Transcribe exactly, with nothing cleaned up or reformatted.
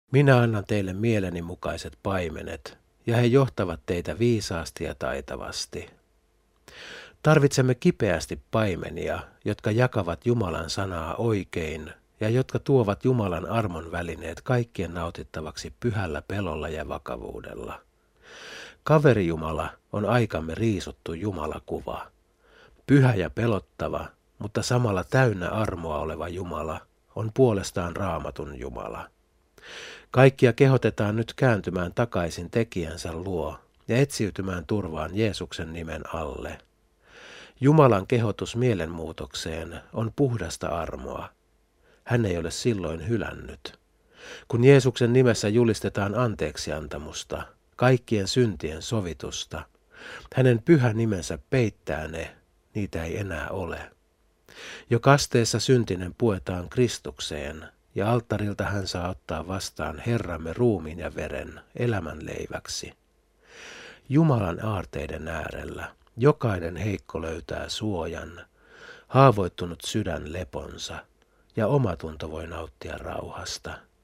Minä annan teille mieleni mukaiset paimenet, ja he johtavat teitä viisaasti ja taitavasti. Tarvitsemme kipeästi paimenia, jotka jakavat Jumalan sanaa oikein ja jotka tuovat Jumalan armon välineet kaikkien nautittavaksi pyhällä pelolla ja vakavuudella. Kaverijumala on aikamme riisuttu jumalakuva. Pyhä ja pelottava, mutta samalla täynnä armoa oleva Jumala on puolestaan Raamatun Jumala. Kaikkia kehotetaan nyt kääntymään takaisin tekijänsä luo ja etsiytymään turvaan Jeesuksen nimen alle. Jumalan kehotus mielenmuutokseen on puhdasta armoa. Hän ei ole silloin hylännyt. Kun Jeesuksen nimessä julistetaan anteeksiantamusta, kaikkien syntien sovitusta, hänen pyhä nimensä peittää ne, niitä ei enää ole. Jo kasteessa syntinen puetaan Kristukseen, ja alttarilta hän saa ottaa vastaan Herramme ruumiin ja veren elämän leiväksi. Jumalan aarteiden äärellä jokainen heikko löytää suojan, haavoittunut sydän leponsa, ja omatunto voi nauttia rauhasta.